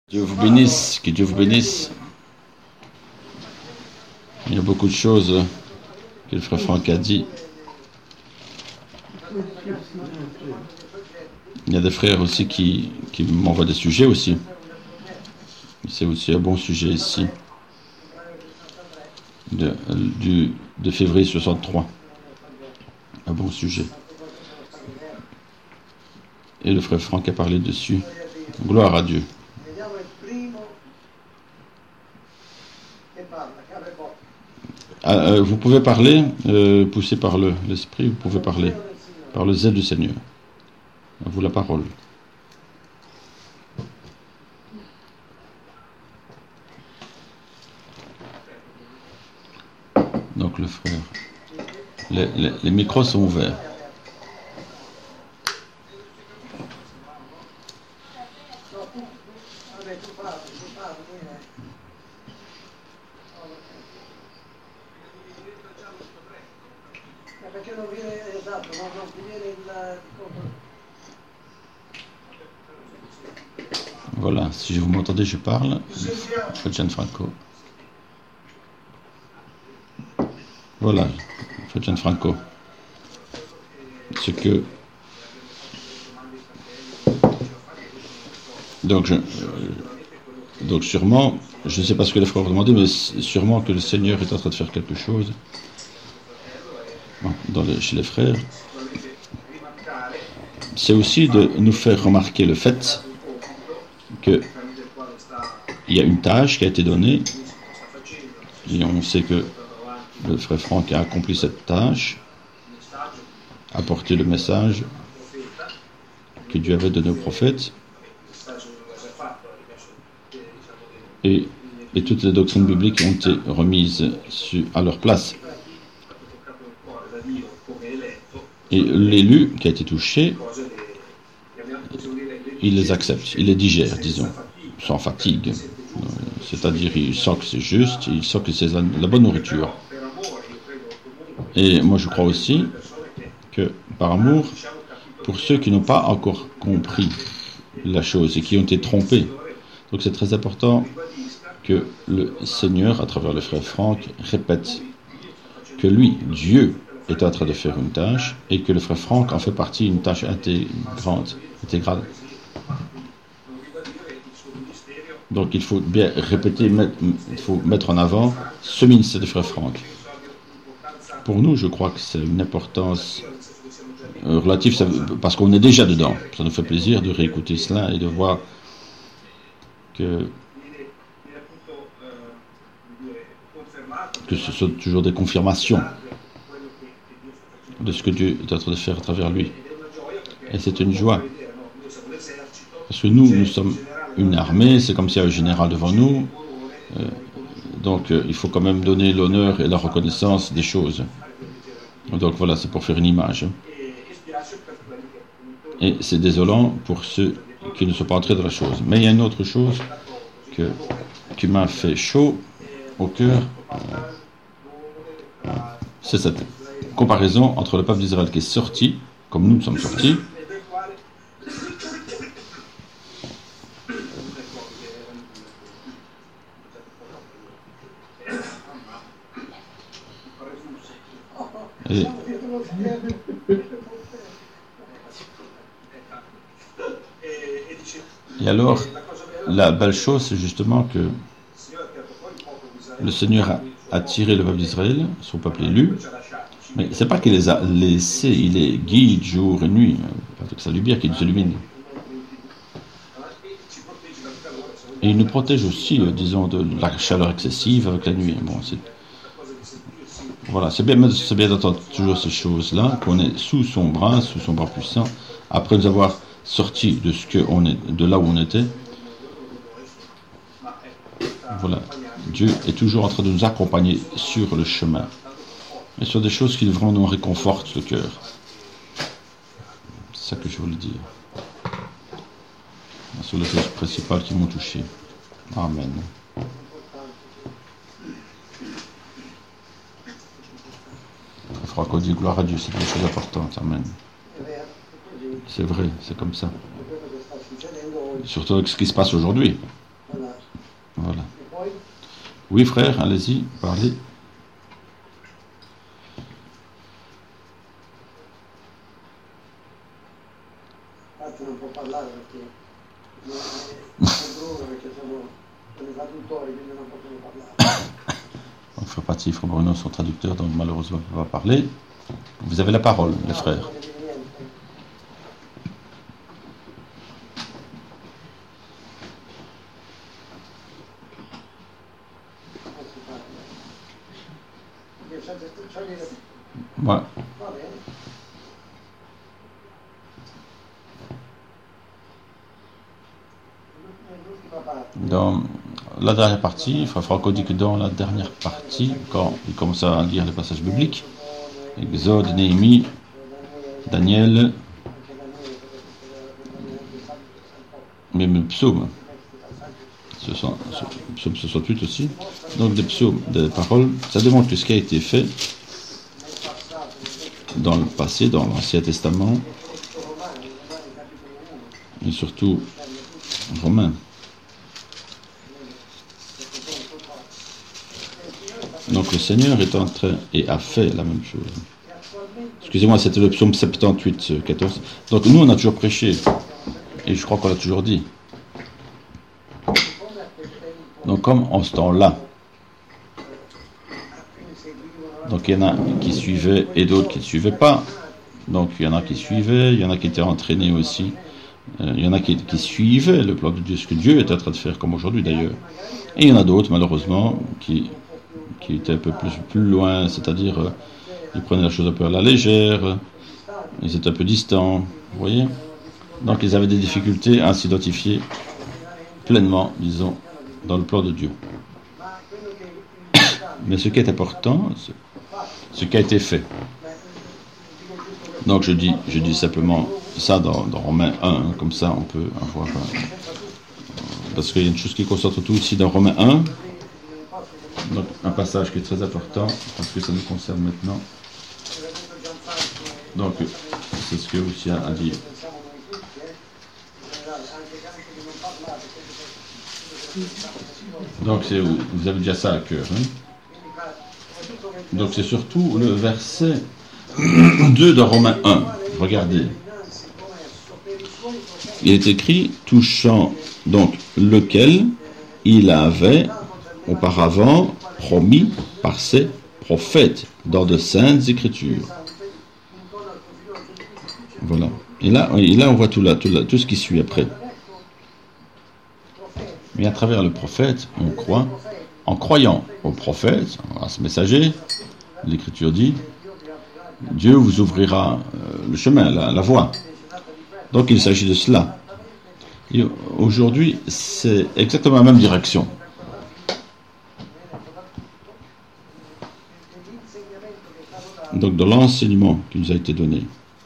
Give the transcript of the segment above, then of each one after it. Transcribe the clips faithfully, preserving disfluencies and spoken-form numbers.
Dieu vous bénisse, que Dieu vous bénisse. Il y a beaucoup de choses que le frère Franck a dit. Il y a des frères aussi qui, qui m'envoient des sujets aussi. C'est aussi un bon sujet ici, de, du, de février soixante-trois. Un bon sujet. Et le frère Franck a parlé dessus. Gloire à Dieu. Ah, euh, vous pouvez parler, euh, poussé par le, l'esprit, vous pouvez parler, par le zèle du Seigneur. À vous la parole. Donc le frère, les, les, les micros sont ouverts. Voilà, si vous m'entendez, je parle. Frère Gianfranco. Voilà, Frère Gianfranco. Ce que... Donc, je... Donc sûrement, je ne sais pas ce que les frères ont demandé, mais sûrement que le Seigneur est en train de faire quelque chose dans les, chez les frères. C'est aussi de nous faire remarquer le fait qu'il y a une tâche qui a été donnée, et on sait que le frère Franck a accompli cette tâche, apporté le message que Dieu avait donné aux prophètes, et, et toutes les doctrines bibliques ont été remises sur, à leur place. Et l'élu qui a été touché, il les accepte, il les digère, disons, sans fatigue. C'est-à-dire, il sent que c'est juste, il sent que c'est la, la bonne nourriture. Et moi, je crois aussi que, par amour, pour ceux qui n'ont pas encore compris la chose et qui ont été trompés, donc c'est très important que le Seigneur, à travers le frère Franck, répète que lui, Dieu, est en train de faire une tâche et que le frère Franck en fait partie, une tâche intégrante, intégrale. Donc il faut bien répéter, mettre, il faut mettre en avant ce ministère du frère Franck. Pour nous, je crois que c'est une importance euh, relative, ça, parce qu'on est déjà dedans. Ça nous fait plaisir de réécouter cela et de voir que, que ce sont toujours des confirmations de ce que Dieu est en train de faire à travers lui. Et c'est une joie. Parce que nous, nous sommes une armée, c'est comme s'il y a un général devant nous. Euh, donc, euh, il faut quand même donner l'honneur et la reconnaissance des choses. Donc voilà, c'est pour faire une image. Et c'est désolant pour ceux qui ne sont pas entrés dans la chose. Mais il y a une autre chose que, qui m'a fait chaud au cœur. C'est cette comparaison entre le peuple d'Israël qui est sorti, comme nous sommes sortis, et, et alors la belle chose c'est justement que le Seigneur a attiré le peuple d'Israël, son peuple élu. Mais c'est pas qu'il les a laissés, il les guide jour et nuit, avec sa lumière qui nous illumine. Et il nous protège aussi, euh, disons, de la chaleur excessive avec la nuit. Bon, c'est... Voilà, c'est bien, c'est bien d'entendre toujours ces choses-là, qu'on est sous son bras, sous son bras puissant, après nous avoir sortis de, ce que on est, de là où on était. Voilà, Dieu est toujours en train de nous accompagner sur le chemin. Et sur des choses qui vraiment nous réconfortent le cœur. C'est ça que je voulais dire. Sur les choses principales qui m'ont touché. Amen. Il faudra qu'on dise gloire à Dieu, c'est des choses importantes. Amen. C'est vrai, c'est comme ça. Surtout avec ce qui se passe aujourd'hui. Voilà. Oui, frère, allez-y, parlez. Frère Patti, frère Bruno sont traducteurs, donc malheureusement on ne peut pas parler. Vous avez la parole, les frères. Ouais. Dans la dernière partie, Frère Franco dit que dans la dernière partie, quand il commence à lire les passages bibliques, Exode, Néhémie, Daniel, même le psaume, psaume soixante-huit aussi, donc des psaumes, des paroles, ça démontre que ce qui a été fait dans le passé, dans l'Ancien Testament, et surtout Romains. Donc le Seigneur est en train et a fait la même chose. Excusez-moi, c'était le psaume soixante-huit, quatorze. Donc nous, on a toujours prêché, et je crois qu'on l'a toujours dit. Donc comme en ce temps-là, donc il y en a qui suivaient et d'autres qui ne suivaient pas. Donc il y en a qui suivaient, il y en a qui étaient entraînés aussi. Euh, il y en a qui, qui suivaient le plan de Dieu, ce que Dieu est en train de faire, comme aujourd'hui d'ailleurs. Et il y en a d'autres, malheureusement, qui, qui étaient un peu plus, plus loin, c'est-à-dire euh, ils prenaient la chose un peu à la légère, ils étaient un peu distants, vous voyez. Donc ils avaient des difficultés à s'identifier pleinement, disons, dans le plan de Dieu. Mais ce qui est important, c'est ce qui a été fait. Donc je dis, je dis simplement ça dans, dans Romains un, comme ça on peut avoir... Euh, parce qu'il y a une chose qui concentre tout ici dans Romains un, donc un passage qui est très important, parce que ça nous concerne maintenant. Donc c'est ce que Lucien a dit. Donc c'est, vous avez déjà ça à cœur. Hein? Donc c'est surtout le verset deux de Romains un. Regardez. Il est écrit touchant donc lequel il avait auparavant promis par ses prophètes dans de saintes écritures. Voilà. Et là, et là on voit tout, là, tout, là, tout ce qui suit après. Mais à travers le prophète, on croit, en croyant au prophète, à ce messager, l'Écriture dit, Dieu vous ouvrira le chemin, la, la voie. Donc il s'agit de cela. Et aujourd'hui, c'est exactement la même direction. Donc dans l'enseignement qui nous a été donné.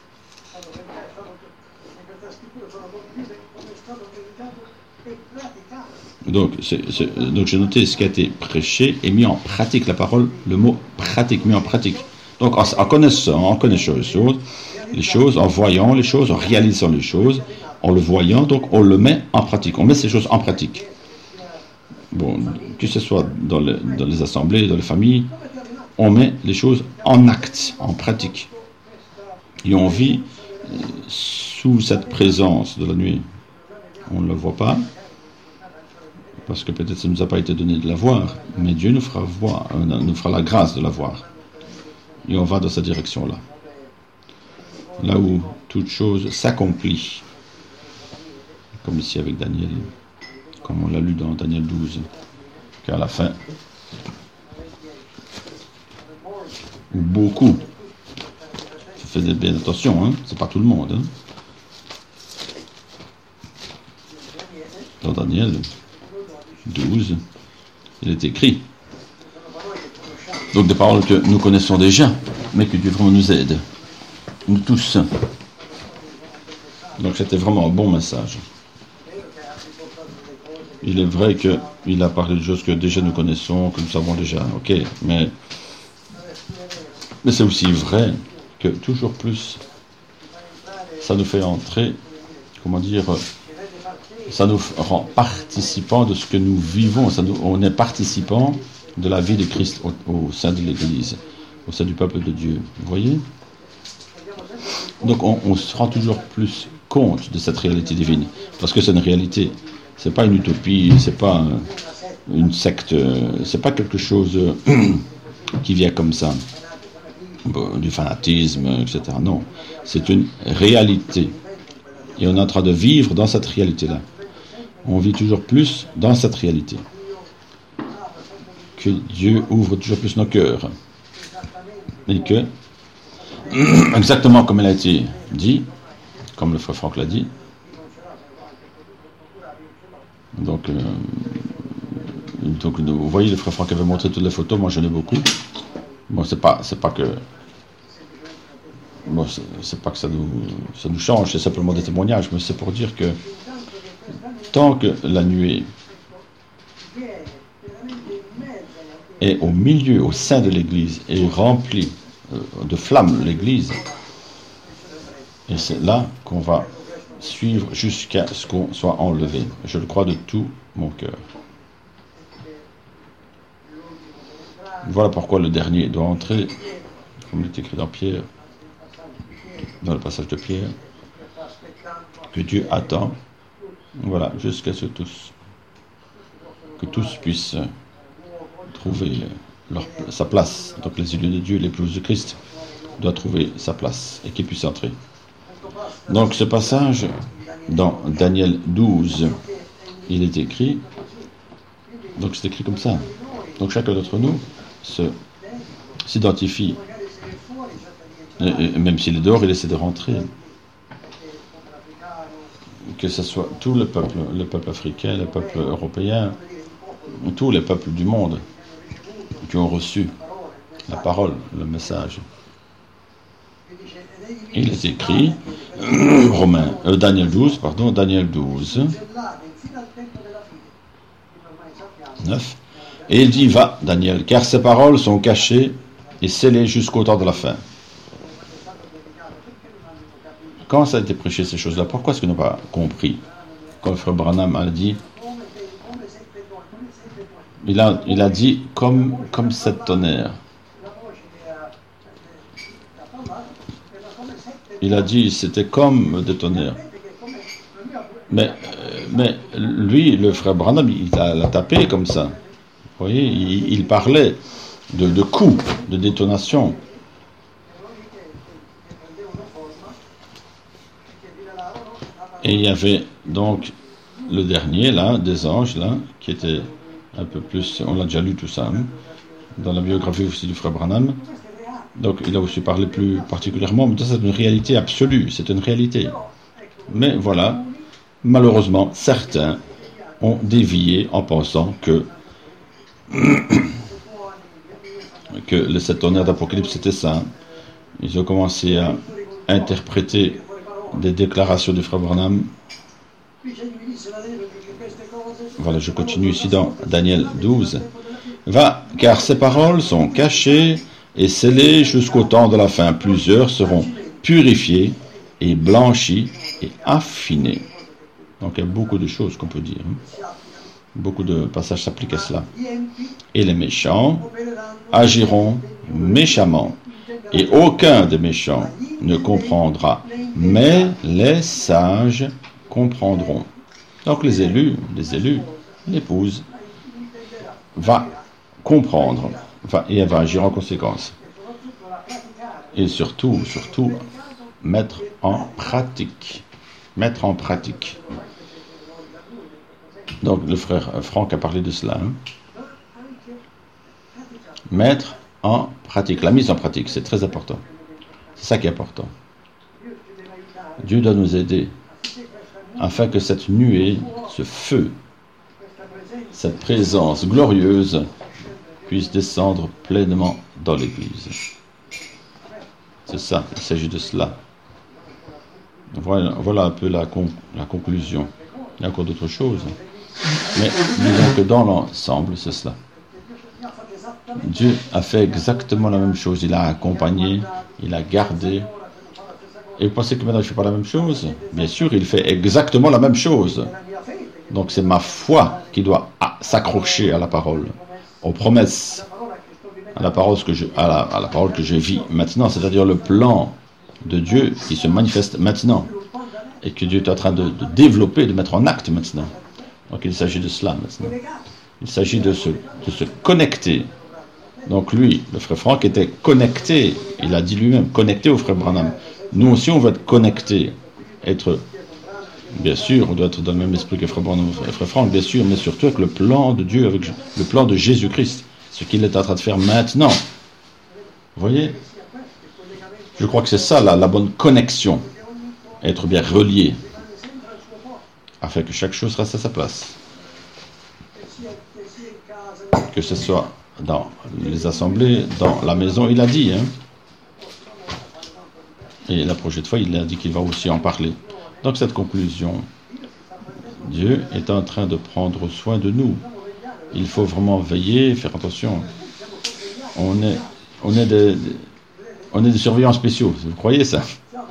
Donc, c'est, c'est, donc j'ai noté ce qui a été prêché et mis en pratique. La parole, le mot pratique, mis en pratique. Donc en, en connaissant, en connaissant les choses, les choses, en voyant les choses, en réalisant les choses, en le voyant, donc on le met en pratique. On met ces choses en pratique. Bon, que ce soit dans, le, dans les assemblées, dans les familles, on met les choses en acte, en pratique. Et on vit sous cette présence de la nuit. On ne le voit pas, parce que peut-être ça ne nous a pas été donné de la voir, mais Dieu nous fera voir, nous fera la grâce de la voir. Et on va dans cette direction-là. Là où toute chose s'accomplit. Comme ici avec Daniel, comme on l'a lu dans Daniel douze, qu'à la fin, beaucoup, faites bien attention, hein, c'est pas tout le monde. Hein. Dans Daniel douze, il est écrit. Donc des paroles que nous connaissons déjà, mais que Dieu vraiment nous aide. Nous tous. Donc c'était vraiment un bon message. Il est vrai qu'il a parlé de choses que déjà nous connaissons, que nous savons déjà, ok, mais, mais c'est aussi vrai que toujours plus, ça nous fait entrer, comment dire, ça nous rend participants de ce que nous vivons. Ça nous, on est participants de la vie de Christ au, au sein de l'Église, au sein du peuple de Dieu. Vous voyez? Donc on, on se rend toujours plus compte de cette réalité divine, parce que c'est une réalité. C'est pas une utopie, c'est pas un, une secte, c'est pas quelque chose qui vient comme ça, bon, du fanatisme, et cetera. Non, c'est une réalité. Et on est en train de vivre dans cette réalité-là. On vit toujours plus dans cette réalité. Que Dieu ouvre toujours plus nos cœurs. Et que, exactement comme elle a été dit, comme le frère Franck l'a dit, donc, euh, donc vous voyez, le frère Franck avait montré toutes les photos, moi j'en ai beaucoup. Bon, c'est pas, c'est pas que... Bon, c'est, c'est pas que ça nous, ça nous change, c'est simplement des témoignages, mais c'est pour dire que tant que la nuée est au milieu, au sein de l'Église, et remplie de flammes l'Église, et c'est là qu'on va suivre jusqu'à ce qu'on soit enlevé. Je le crois de tout mon cœur. Voilà pourquoi le dernier doit entrer, comme il est écrit dans Pierre, dans le passage de Pierre, que Dieu attend, voilà, jusqu'à ce tous, que tous puissent trouver leur, sa place. Donc les élus de Dieu, l'épouse de Christ, doit trouver sa place et qu'ils puissent entrer. Donc ce passage, dans Daniel douze, il est écrit, donc c'est écrit comme ça. Donc chacun d'entre nous se, s'identifie, et, et même s'il est dehors, il essaie de rentrer. Que ce soit tout le peuple, le peuple africain, le peuple européen, tous les peuples du monde qui ont reçu la parole, le message. Il est écrit, Romain, euh, Daniel douze, pardon, Daniel douze, neuf, et il dit, va, Daniel, car ces paroles sont cachées et scellées jusqu'au temps de la fin. Quand ça a été prêché, ces choses-là, pourquoi est-ce qu'ils n'ont pas compris? Quand le frère Branham a dit, il a, il a dit, comme, comme sept tonnerres. Il a dit, c'était comme des tonnerres. Mais, mais lui, le frère Branham, il a, l'a tapé comme ça. Vous voyez, il, il parlait de, de coups, de détonation. Et il y avait donc le dernier, là, des anges, là, qui était un peu plus... On l'a déjà lu tout ça, hein, dans la biographie aussi du frère Branham. Donc il a aussi parlé plus particulièrement, mais ça c'est une réalité absolue, c'est une réalité. Mais voilà, malheureusement, certains ont dévié en pensant que, que les sept tonnerres d'Apocalypse c'était ça. Ils ont commencé à interpréter des déclarations du frère Branham. Voilà, je continue ici dans Daniel douze. Va, car ces paroles sont cachées et scellées jusqu'au temps de la fin. Plusieurs seront purifiés et blanchis et affinés. Donc il y a beaucoup de choses qu'on peut dire. Hein. Beaucoup de passages s'appliquent à cela. Et les méchants agiront méchamment. Et aucun des méchants ne comprendra, mais les sages comprendront. Donc les élus, les élus, l'épouse, va comprendre, va, et elle va agir en conséquence. Et surtout, surtout, mettre en pratique. Mettre en pratique. Donc le frère Franck a parlé de cela. Hein. Mettre en pratique. La mise en pratique, c'est très important. C'est ça qui est important. Dieu doit nous aider afin que cette nuée, ce feu, cette présence glorieuse puisse descendre pleinement dans l'Église. C'est ça, il s'agit de cela. Voilà, voilà un peu la, con, la conclusion. Il y a encore d'autres choses. Mais disons que dans l'ensemble, c'est cela. Dieu a fait exactement la même chose. Il a accompagné, il a gardé. Et vous pensez que maintenant il ne fait pas la même chose? Bien sûr, il fait exactement la même chose. Donc c'est ma foi qui doit s'accrocher à la parole, aux promesses, à la parole que je, à la, à la parole que je vis maintenant, c'est-à-dire le plan de Dieu qui se manifeste maintenant et que Dieu est en train de, de développer, de mettre en acte maintenant. Donc il s'agit de cela maintenant. Il s'agit de se, de se connecter. Donc lui, le frère Franck était connecté, il a dit lui-même, connecté au frère Branham. Nous aussi on veut être connectés, être, bien sûr, on doit être dans le même esprit que frère Branham et frère Franck, bien sûr, mais surtout avec le plan de Dieu, avec le plan de Jésus-Christ, ce qu'il est en train de faire maintenant. Vous voyez? Je crois que c'est ça la, la bonne connexion, être bien relié, afin que chaque chose reste à sa place. Que ce soit dans les assemblées, dans la maison, il a dit. Hein. Et la prochaine fois, il a dit qu'il va aussi en parler. Donc cette conclusion, Dieu est en train de prendre soin de nous. Il faut vraiment veiller, faire attention. On est, on est des, on est des surveillants spéciaux. Vous croyez ça?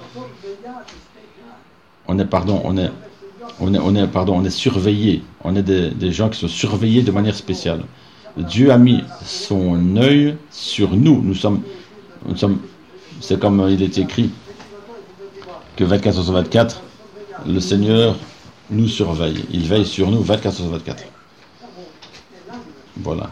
On est, pardon, on est, on est, on est, pardon, on est surveillés. On est des, des gens qui sont surveillés de manière spéciale. Dieu a mis son œil sur nous. Nous sommes, nous sommes, c'est comme il est écrit que vingt-quatre heures sur vingt-quatre, le Seigneur nous surveille. Il veille sur nous vingt-quatre heures sur vingt-quatre. Voilà.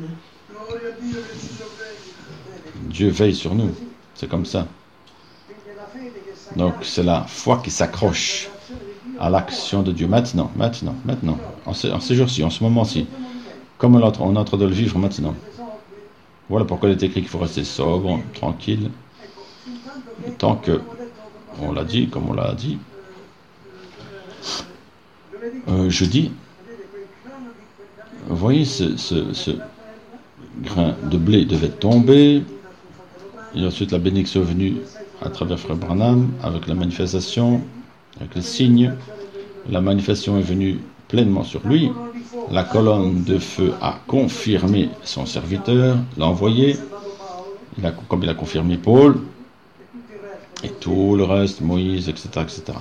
Dieu veille sur nous. C'est comme ça. Donc c'est la foi qui s'accroche à l'action de Dieu maintenant, maintenant, maintenant, en ces, en ces jours-ci, en ce moment-ci. Comme on est en train de le vivre maintenant. Voilà pourquoi il est écrit qu'il faut rester sobre, tranquille. Tant que, on l'a dit, comme on l'a dit, euh, jeudi, vous voyez, ce, ce, ce grain de blé devait tomber, et ensuite la bénédiction est venue à travers Frère Branham, avec la manifestation, avec les signes. La manifestation est venue pleinement sur lui. La colonne de feu a confirmé son serviteur, l'a envoyé, il a, comme il a confirmé Paul, et tout le reste, Moïse, et cetera, et cetera.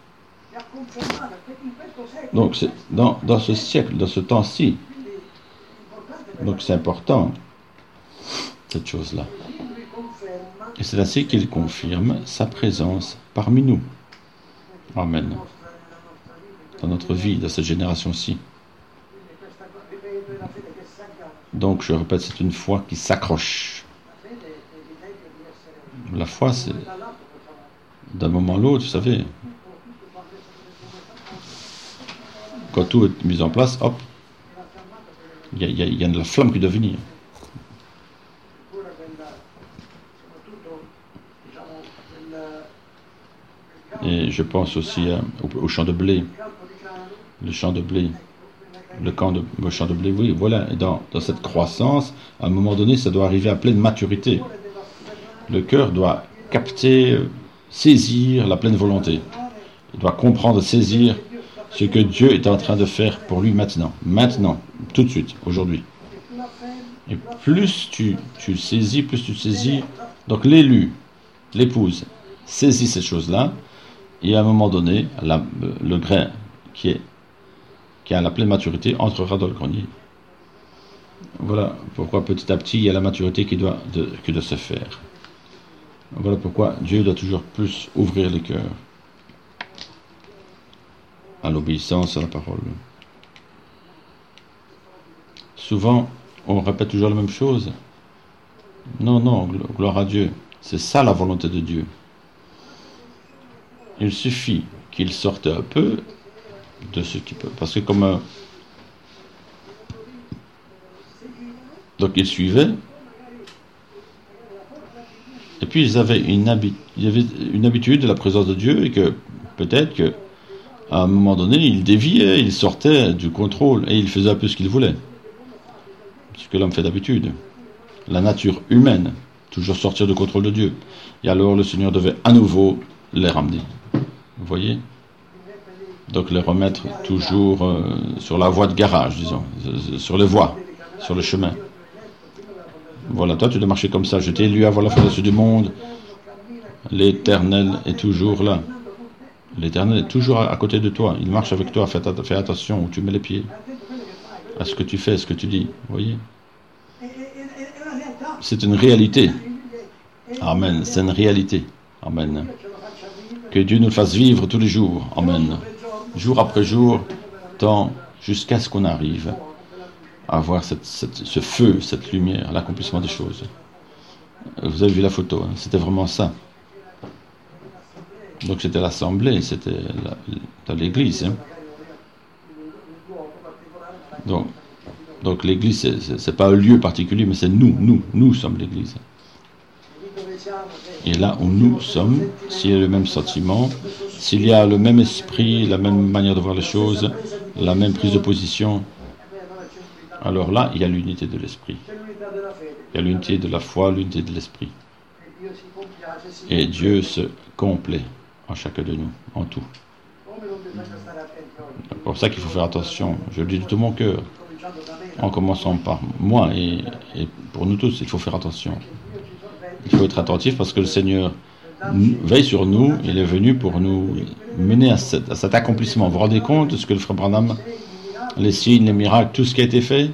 Donc, c'est dans, dans ce siècle, dans ce temps-ci, donc c'est important, cette chose-là. Et c'est ainsi qu'il confirme sa présence parmi nous. Amen. Dans notre vie, dans cette génération-ci. Donc, je répète, c'est une foi qui s'accroche. La foi, c'est d'un moment à l'autre, vous savez. Quand tout est mis en place, hop, il y, y, y a de la flamme qui doit venir. Et je pense aussi hein, au, au champ de blé. Le champ de blé. Le, camp de, le champ de blé, oui, voilà. Et dans, dans cette croissance, à un moment donné, ça doit arriver à pleine maturité. Le cœur doit capter, euh, saisir la pleine volonté. Il doit comprendre, saisir ce que Dieu est en train de faire pour lui maintenant. Maintenant, tout de suite, aujourd'hui. Et plus tu, tu saisis, plus tu saisis. Donc l'élu, l'épouse, saisit ces choses-là. Et à un moment donné, la, le grain qui est qui a la pleine maturité, entrera dans le grenier. Voilà pourquoi petit à petit, il y a la maturité qui doit, de, qui doit se faire. Voilà pourquoi Dieu doit toujours plus ouvrir les cœurs à l'obéissance à la parole. Souvent, on répète toujours la même chose. Non, non, gloire à Dieu. C'est ça la volonté de Dieu. Il suffit qu'il sorte un peu de ce qui peut. Parce que comme un... Donc ils suivaient. Et puis ils avaient une, habi... ils avaient une habitude de la présence de Dieu et que peut-être que à un moment donné, ils déviaient, ils sortaient du contrôle et ils faisaient un peu ce qu'ils voulaient. Ce que l'homme fait d'habitude. La nature humaine, toujours sortir du contrôle de Dieu. Et alors le Seigneur devait à nouveau les ramener. Vous voyez ? Donc les remettre toujours euh, sur la voie de garage, disons, sur les voies, sur le chemin. Voilà, toi tu dois marcher comme ça. Je t'ai élu avant la fondation du monde. L'Éternel est toujours là. L'Éternel est toujours à côté de toi. Il marche avec toi. Fais, fais attention où tu mets les pieds. À ce que tu fais, à ce que tu dis. Vous voyez? C'est une réalité. Amen. C'est une réalité. Amen. Que Dieu nous le fasse vivre tous les jours. Amen. Jour après jour, tant jusqu'à ce qu'on arrive à voir cette, cette, ce feu, cette lumière, l'accomplissement des choses. Vous avez vu la photo, hein? C'était vraiment ça. Donc c'était l'assemblée, c'était la, l'église. Hein? Donc, donc l'église, c'est, c'est pas un lieu particulier, mais c'est nous, nous, nous sommes l'église. Et là où nous sommes, s'il y a le même sentiment, s'il y a le même esprit, la même manière de voir les choses, la même prise de position, alors là, il y a l'unité de l'esprit. Il y a l'unité de la foi, l'unité de l'esprit. Et Dieu se complaît en chacun de nous, en tout. C'est pour ça qu'il faut faire attention. Je le dis de tout mon cœur. En commençant par moi et, et pour nous tous, il faut faire attention. Il faut être attentif parce que le Seigneur veille sur nous. Il est venu pour nous mener à cet, à cet accomplissement. Vous vous rendez compte de ce que le frère Branham, les signes, les miracles, tout ce qui a été fait?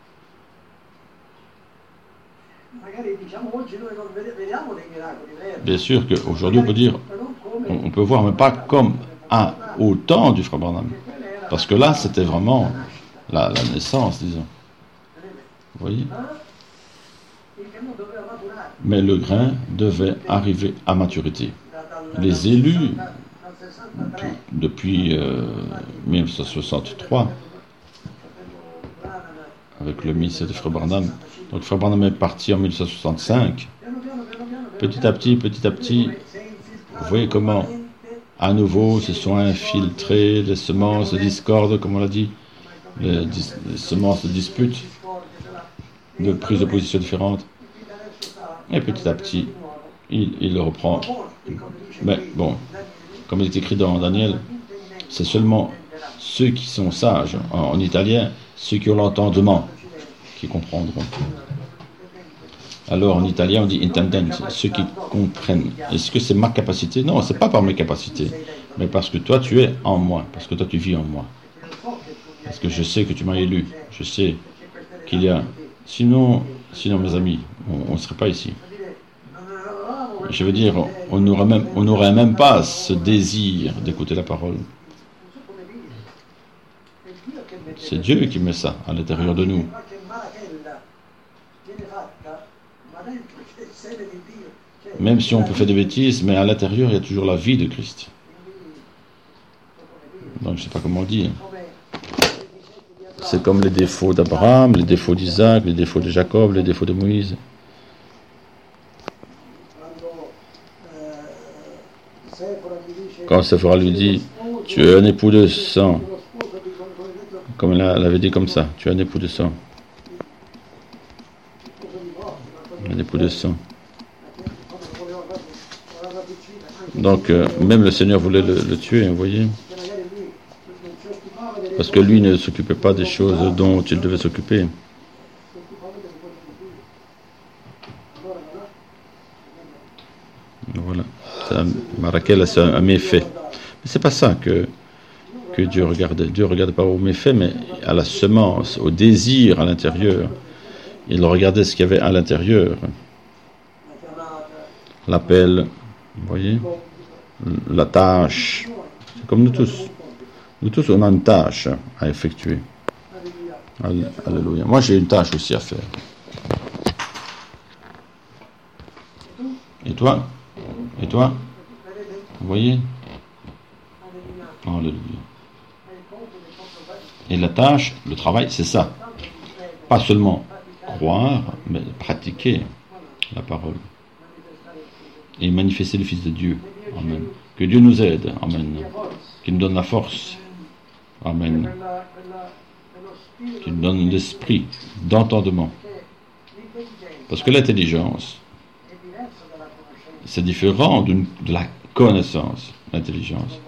Bien sûr qu'aujourd'hui, on peut dire, on peut voir, mais pas comme à, au temps du frère Branham. Parce que là, c'était vraiment la, la naissance, disons. Vous voyez? Mais le grain devait arriver à maturité. Les élus, depuis euh, dix-neuf cent soixante-trois, avec le ministère de frère Branham, donc frère Branham est parti en dix-neuf cent soixante-cinq, petit à petit, petit à petit, vous voyez comment, à nouveau, se sont infiltrées les semences de discorde, comme on l'a dit, les, dis, les semences de dispute, de prise de position différentes. Et petit à petit, il, il le reprend. Mais bon, comme il est écrit dans Daniel, c'est seulement ceux qui sont sages, en, en italien, ceux qui ont l'entendement, qui comprendront. Alors en italien, on dit intendent, ceux qui comprennent. Est-ce que c'est ma capacité? Non, c'est pas par mes capacités, mais parce que toi, tu es en moi, parce que toi, tu vis en moi. Parce que je sais que tu m'as élu, je sais qu'il y a... Sinon, sinon mes amis, on ne serait pas ici. Je veux dire, on n'aurait même, on n'aurait même pas ce désir d'écouter la parole. C'est Dieu qui met ça à l'intérieur de nous. Même si on peut faire des bêtises, mais à l'intérieur, il y a toujours la vie de Christ. Donc, je ne sais pas comment dire. C'est comme les défauts d'Abraham, les défauts d'Isaac, les défauts de Jacob, les défauts de Moïse. Quand Séphora lui dit, tu es un époux de sang, comme elle l'avait dit comme ça, tu es un époux de sang. Un époux de sang. Donc, euh, même le Seigneur voulait le, le tuer, vous voyez. Parce que lui ne s'occupait pas des choses dont il devait s'occuper. Voilà. Rachel, c'est un méfait. Mais c'est pas ça que, que Dieu regardait. Dieu ne regardait pas au méfait, mais à la semence, au désir à l'intérieur. Il regardait ce qu'il y avait à l'intérieur. L'appel, vous voyez, la tâche. C'est comme nous tous. Nous tous, on a une tâche à effectuer. Alléluia. Moi, j'ai une tâche aussi à faire. Et toi? Et toi? Vous voyez? Alléluia. Et la tâche, le travail, c'est ça. Pas seulement croire, mais pratiquer la parole. Et manifester le Fils de Dieu. Amen. Que Dieu nous aide. Amen. Qu'il nous donne la force. Amen. Qu'il nous donne l'esprit d'entendement. Parce que l'intelligence, c'est différent de la connaissance, l'intelligence.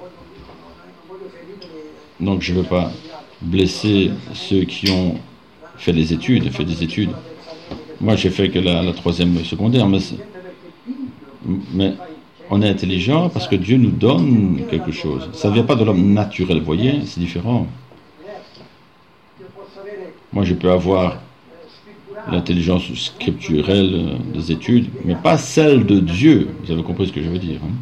Donc je ne veux pas blesser ceux qui ont fait des études, fait des études. Moi, j'ai fait que la, la troisième secondaire, mais, mais on est intelligent parce que Dieu nous donne quelque chose. Ça ne vient pas de l'homme naturel, vous voyez, c'est différent. Moi, je peux avoir l'intelligence scripturelle des études, mais pas celle de Dieu. Vous avez compris ce que je veux dire, hein?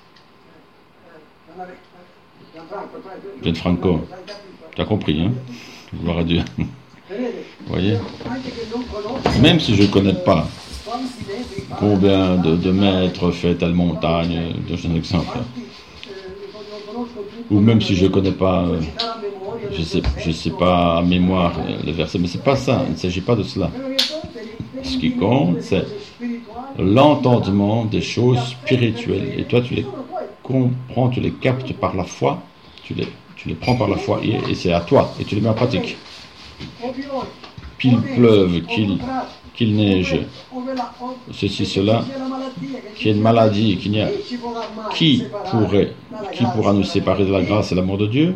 Gianfranco, tu as compris, hein? Gloire à Dieu. Vous voyez? Même si je ne connais pas combien de, de mètres fait telle montagne, c'est un exemple. Ou même si je ne connais pas, euh, je sais, je sais pas à mémoire les versets, mais c'est pas ça, il ne s'agit pas de cela. Ce qui compte, c'est l'entendement des choses spirituelles. Et toi, tu les comprends, tu les captes par la foi, tu les, tu les prends par la foi, et, et c'est à toi, et tu les mets en pratique. Qu'il pleuve, qu'il qu'il neige, ceci, cela, qu'il y ait une maladie, qu'il y a... Qui pourrait, qui pourra nous séparer de la grâce et l'amour de Dieu?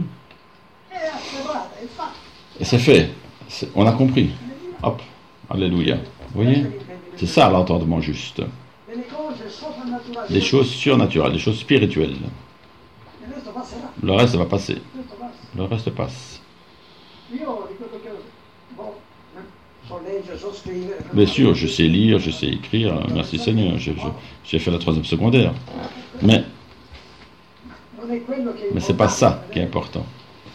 Et c'est fait. C'est, on a compris. Hop, alléluia. Vous voyez? C'est ça l'entendement juste. Des choses surnaturelles, des choses spirituelles. Le reste va passer. Le reste passe. Bien sûr, je sais lire, je sais écrire, merci Seigneur, je, je, j'ai fait la troisième secondaire. Mais, mais c'est pas ça qui est important.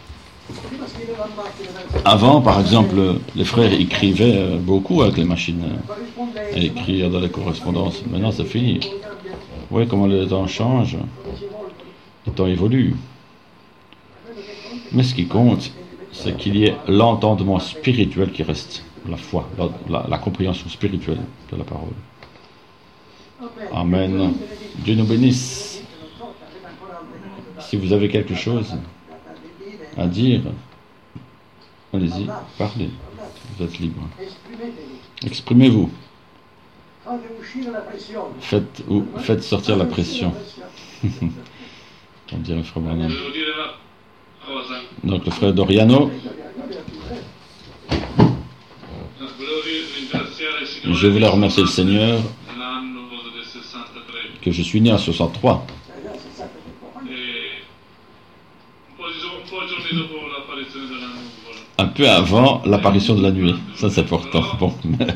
Avant, par exemple, les frères écrivaient beaucoup avec les machines à écrire dans les correspondances. Maintenant, c'est fini. Vous voyez comment le temps change, le temps évolue. Mais ce qui compte, c'est qu'il y ait l'entendement spirituel qui reste. La foi, la, la, la compréhension spirituelle de la parole. Amen. Dieu nous bénisse. Si vous avez quelque chose à dire, allez-y, parlez. Vous êtes libre. Exprimez-vous. Faites, ou, faites sortir la pression. On dirait frère Branham. Donc le frère Doriano. Je voulais remercier le Seigneur que je suis né en soixante-trois. Un peu avant l'apparition de la nuée. Ça c'est important. Bon.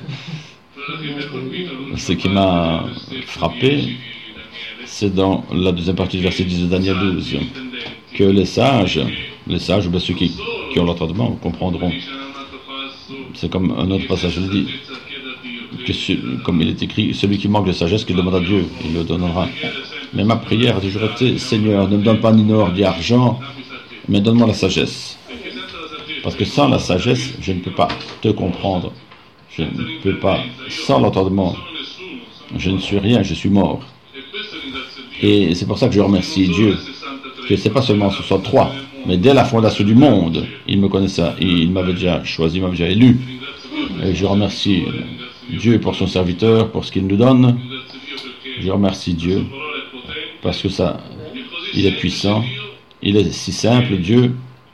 Ce qui m'a frappé, c'est dans la deuxième partie du verset dix de Daniel douze, que les sages, les sages, ou bien ceux qui, qui ont l'entendement, comprendront. C'est comme un autre passage le dit, que ce, comme il est écrit, celui qui manque de sagesse, qu'il demande à Dieu, il le donnera. Mais ma prière a toujours été, Seigneur, ne me donne pas ni d'or ni d'argent, mais donne-moi la sagesse. Parce que sans la sagesse, je ne peux pas te comprendre. Je ne peux pas, sans l'entendement, je ne suis rien, je suis mort. Et c'est pour ça que je remercie Dieu, que ce n'est pas seulement en soixante-trois, mais dès la fondation du monde, il me connaissait, il m'avait déjà choisi, il m'avait déjà élu. Et je remercie Dieu pour son serviteur, pour ce qu'il nous donne. Je remercie Dieu, parce que ça, il est puissant, il est si simple, Dieu.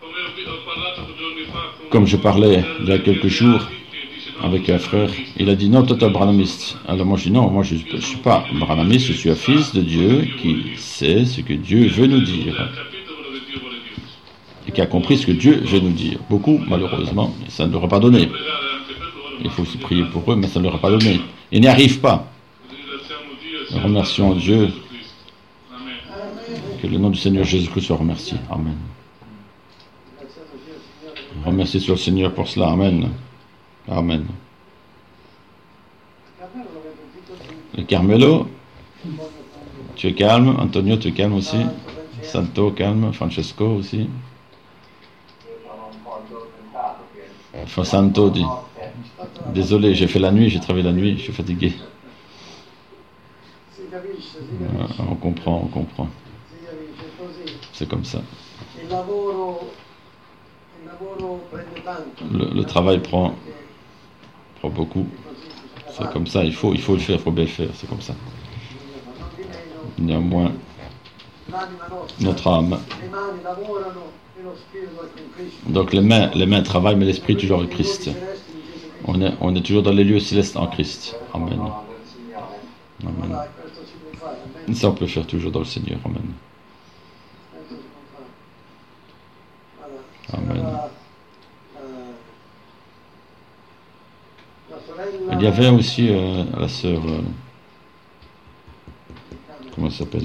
Comme je parlais il y a quelques jours avec un frère, il a dit non, toi tu es branhamiste. Alors moi je dis non, moi je ne suis pas branhamiste, je suis un fils de Dieu qui sait ce que Dieu veut nous dire. Et qui a compris ce que Dieu veut nous dire. Beaucoup, malheureusement, ça ne leur a pas donné. Il faut aussi prier pour eux, mais ça ne leur a pas donné. Ils n'y arrivent pas. Nous remercions Dieu. Que le nom du Seigneur Jésus-Christ soit remercié. Amen. Remercie sur le Seigneur pour cela. Amen. Amen. Le Carmelo, tu es calme. Antonio, tu es calme aussi. Santo, calme. Francesco aussi. Enfin, Santo dit, désolé, j'ai fait la nuit, j'ai travaillé la nuit, je suis fatigué. On comprend, on comprend. C'est comme ça. Le, le travail prend, prend beaucoup. C'est comme ça, il faut, il faut le faire, il faut bien le faire, c'est comme ça. Néanmoins, notre âme. Donc les mains, les mains travaillent, mais l'esprit est toujours en Christ. On est, on est toujours dans les lieux célestes en Christ. Amen. Amen. Ça, on peut faire toujours dans le Seigneur. Amen. Amen. Il y avait aussi euh, la sœur... Euh, comment elle s'appelle?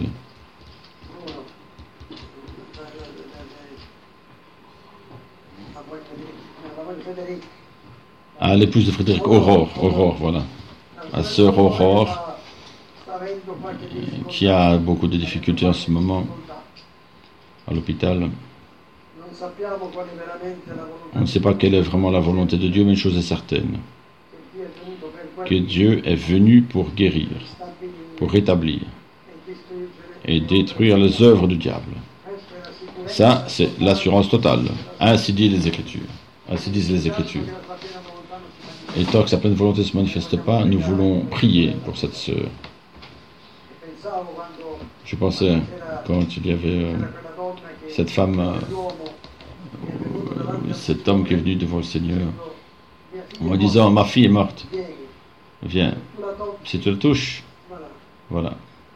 Ah, l'épouse de Frédéric, Aurore, Aurore, voilà. La sœur Aurore, qui a beaucoup de difficultés en ce moment à l'hôpital. On ne sait pas quelle est vraiment la volonté de Dieu, mais une chose est certaine, que Dieu est venu pour guérir, pour rétablir et détruire les œuvres du diable. Ça, c'est l'assurance totale. Ainsi disent les Écritures. Ainsi disent les Écritures. Et tant que sa pleine volonté ne se manifeste pas, nous voulons prier pour cette sœur. Je pensais, quand il y avait euh, cette femme, euh, euh, cet homme qui est venu devant le Seigneur, en me disant, ma fille est morte. Viens, si tu le touches, voilà.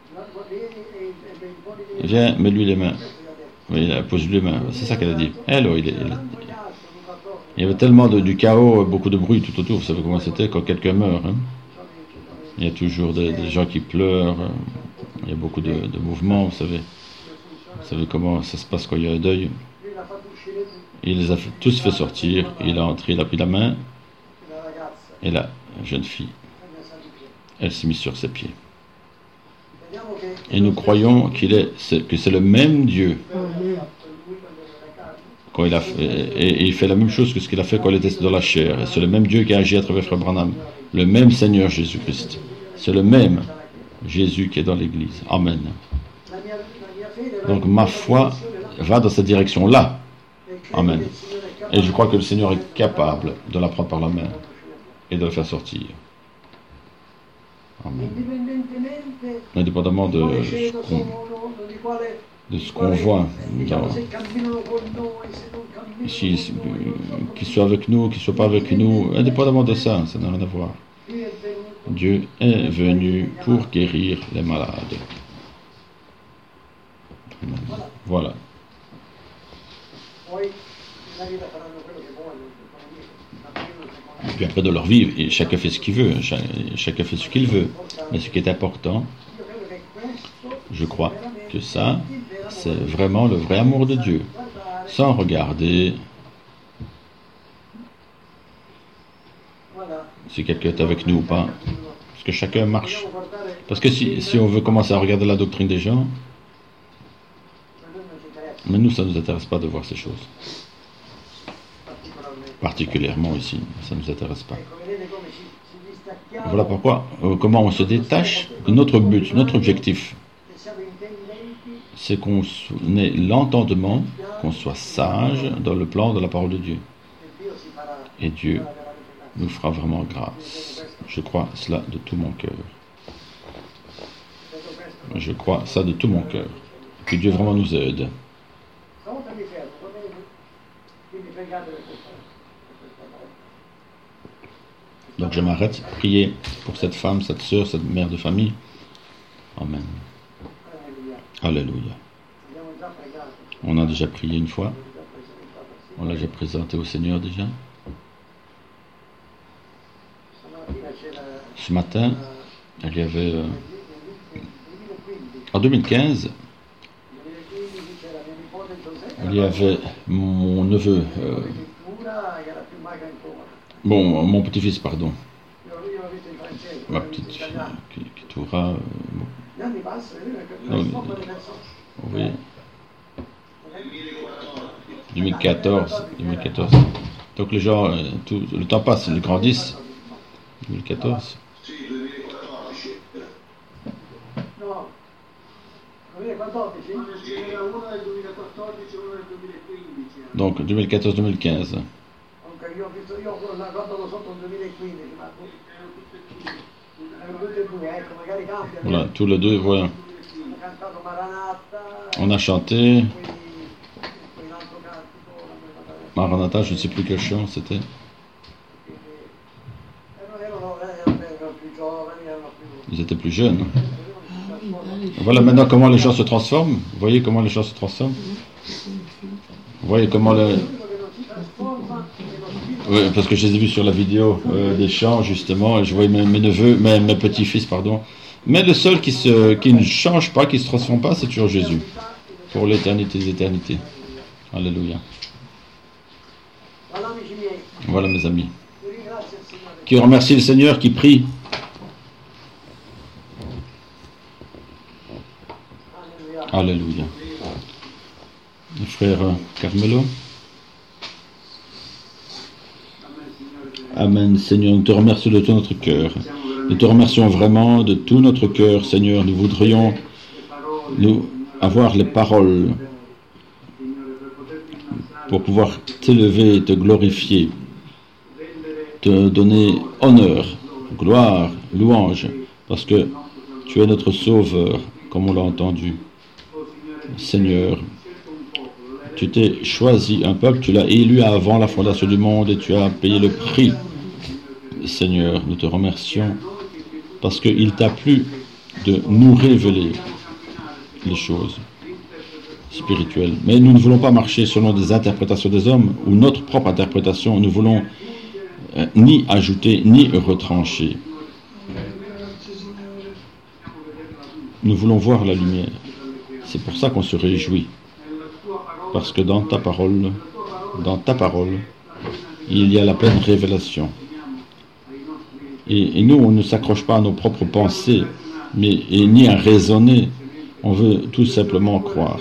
Viens, mets-lui les mains. Oui, pose-lui les mains. C'est ça qu'elle a dit. Hello, il est... Il est Il y avait tellement de, du chaos, beaucoup de bruit tout autour. Vous savez comment c'était quand quelqu'un meurt. Hein? Il y a toujours des, des gens qui pleurent. Il y a beaucoup de, de mouvements, vous savez. Vous savez comment ça se passe quand il y a un deuil. Il les a fait, tous fait sortir. Il a entré, il a pris la main. Et la jeune fille, elle s'est mise sur ses pieds. Et nous croyons qu'il est, c'est, que c'est le même Dieu. Quand il a fait, et, et il fait la même chose que ce qu'il a fait quand il était dans la chair. Et c'est le même Dieu qui a agi à travers Frère Branham. Le même Seigneur Jésus-Christ. C'est le même Jésus qui est dans l'Église. Amen. Donc ma foi va dans cette direction-là. Amen. Et je crois que le Seigneur est capable de la prendre par la main et de la faire sortir. Amen. Indépendamment de ce qu'on, de ce qu'on voit dans, ici, qu'il soit avec nous, qu'il ne soit pas avec nous, indépendamment de ça, ça n'a rien à voir. Dieu est venu pour guérir les malades. Amen. Voilà. Et puis après de leur vivre, et chacun fait ce qu'il veut, chacun fait ce qu'il veut. Mais ce qui est important, je crois que ça, c'est vraiment le vrai amour de Dieu. Sans regarder si quelqu'un est avec nous ou pas. Parce que chacun marche. Parce que si, si on veut commencer à regarder la doctrine des gens, mais nous, ça ne nous intéresse pas de voir ces choses. Particulièrement ici, ça ne nous intéresse pas. Voilà pourquoi, euh, comment on se détache. Notre but, notre objectif, c'est qu'on ait l'entendement, qu'on soit sage dans le plan de la parole de Dieu. Et Dieu nous fera vraiment grâce. Je crois cela de tout mon cœur. Je crois ça de tout mon cœur. Que Dieu vraiment nous aide. Donc je m'arrête, prier pour cette femme, cette sœur, cette mère de famille. Amen. Alléluia. On a déjà prié une fois. On l'a déjà présenté au Seigneur déjà. Ce matin, il y avait... Euh, en deux mille quinze, il y avait mon neveu... Euh, Bon, mon petit-fils, pardon. Ma petite fille qui, qui tournera. Euh, bon. Non, oui. deux mille quatorze. deux mille quatorze. Donc les gens, euh, tout, le temps passe, ils grandissent. deux mille quatorze. Donc deux mille quatorze deux mille quinze. Voilà, tous les deux, voilà. On a chanté Maranatha, je ne sais plus quel chant c'était. Ils étaient plus jeunes. Voilà maintenant comment les gens se transforment. Vous voyez comment les gens se transforment. Vous voyez comment le... Oui, parce que je les ai vus sur la vidéo euh, des chants, justement, et je voyais mes, mes neveux, mes, mes petits-fils, pardon. Mais le seul qui, se, qui ne change pas, qui ne se transforme pas, c'est toujours Jésus. Pour l'éternité des éternités. Alléluia. Voilà mes amis. Qui remercie le Seigneur, qui prie. Alléluia. Le frère Carmelo. Amen. Seigneur, nous te remercions de tout notre cœur. Nous te remercions vraiment de tout notre cœur, Seigneur. Nous voudrions nous avoir les paroles pour pouvoir t'élever et te glorifier, te donner honneur, gloire, louange, parce que tu es notre Sauveur, comme on l'a entendu. Seigneur, tu t'es choisi un peuple, tu l'as élu avant la fondation du monde et tu as payé le prix. Seigneur, nous te remercions parce qu'il t'a plu de nous révéler les choses spirituelles. Mais nous ne voulons pas marcher selon des interprétations des hommes ou notre propre interprétation. Nous voulons euh, ni ajouter ni retrancher. Nous voulons voir la lumière. C'est pour ça qu'on se réjouit. Parce que dans ta parole, dans ta parole, il y a la pleine révélation. Et, et nous, on ne s'accroche pas à nos propres pensées, mais, et ni à raisonner. On veut tout simplement croire.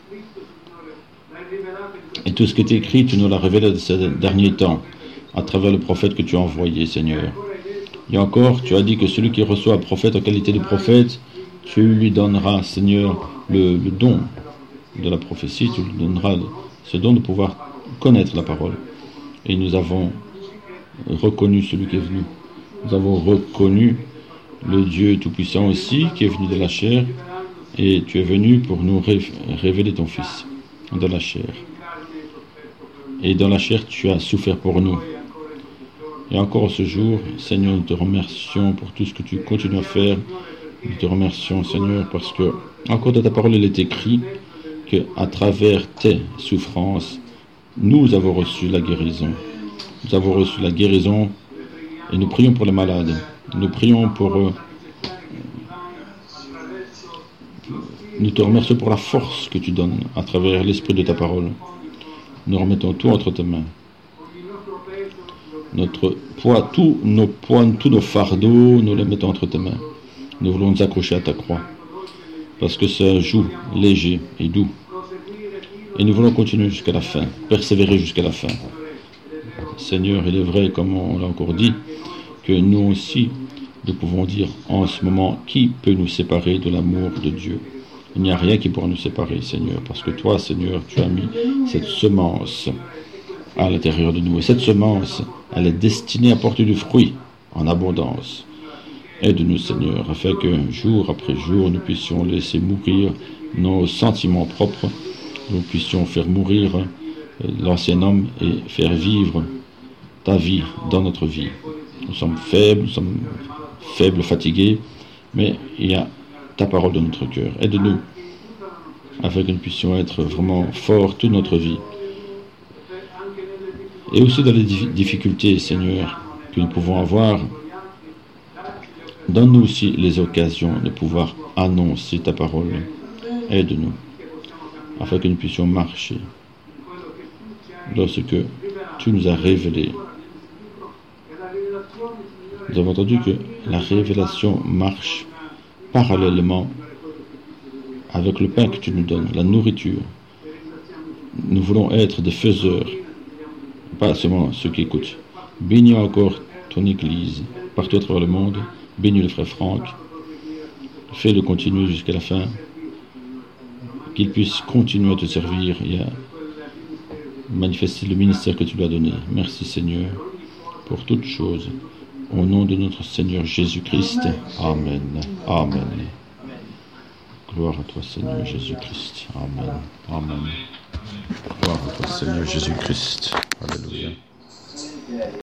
Et tout ce qui est écrit, tu nous l'as révélé de ces derniers temps, à travers le prophète que tu as envoyé, Seigneur. Et encore, tu as dit que celui qui reçoit un prophète en qualité de prophète, tu lui donneras, Seigneur, le, le don de la prophétie, tu lui donneras ce don de pouvoir connaître la parole. Et nous avons reconnu celui qui est venu. Nous avons reconnu le Dieu Tout-Puissant aussi, qui est venu de la chair, et tu es venu pour nous révéler ton Fils de la chair. Et dans la chair, tu as souffert pour nous. Et encore ce jour, Seigneur, nous te remercions pour tout ce que tu continues à faire. Nous te remercions, Seigneur, parce que, encore dans ta parole, il est écrit qu'à travers tes souffrances, nous avons reçu la guérison. Nous avons reçu la guérison et nous prions pour les malades. Nous prions pour eux. Nous te remercions pour la force que tu donnes à travers l'esprit de ta parole. Nous remettons tout entre tes mains. Notre poids, tous nos poids, tous nos fardeaux, nous les mettons entre tes mains. Nous voulons nous accrocher à ta croix. Parce que c'est un joug léger et doux. Et nous voulons continuer jusqu'à la fin, persévérer jusqu'à la fin. Seigneur, il est vrai, comme on l'a encore dit, que nous aussi, nous pouvons dire en ce moment, qui peut nous séparer de l'amour de Dieu? Il n'y a rien qui pourra nous séparer, Seigneur, parce que toi, Seigneur, tu as mis cette semence à l'intérieur de nous. Et cette semence, elle est destinée à porter du fruit en abondance. Aide-nous, Seigneur, afin que jour après jour, nous puissions laisser mourir nos sentiments propres, nous puissions faire mourir l'ancien homme et faire vivre ta vie dans notre vie. Nous sommes faibles, nous sommes faibles, fatigués, mais il y a ta parole dans notre cœur. Aide-nous, afin que nous puissions être vraiment forts toute notre vie. Et aussi dans les difficultés, Seigneur, que nous pouvons avoir, donne-nous aussi les occasions de pouvoir annoncer ta parole. Aide-nous, afin que nous puissions marcher lorsque tu nous as révélé. Nous avons entendu que la révélation marche parallèlement avec le pain que tu nous donnes, la nourriture. Nous voulons être des faiseurs, pas seulement ceux qui écoutent. Bénis encore ton Église partout à travers le monde. Bénis le frère Franck. Fais-le continuer jusqu'à la fin. Qu'il puisse continuer à te servir et à manifester le ministère que tu lui as donné. Merci Seigneur pour toutes choses. Au nom de notre Seigneur Jésus-Christ. Amen. Amen. Gloire à toi Seigneur Jésus-Christ. Amen. Amen. Gloire à toi Seigneur Jésus-Christ. Alléluia.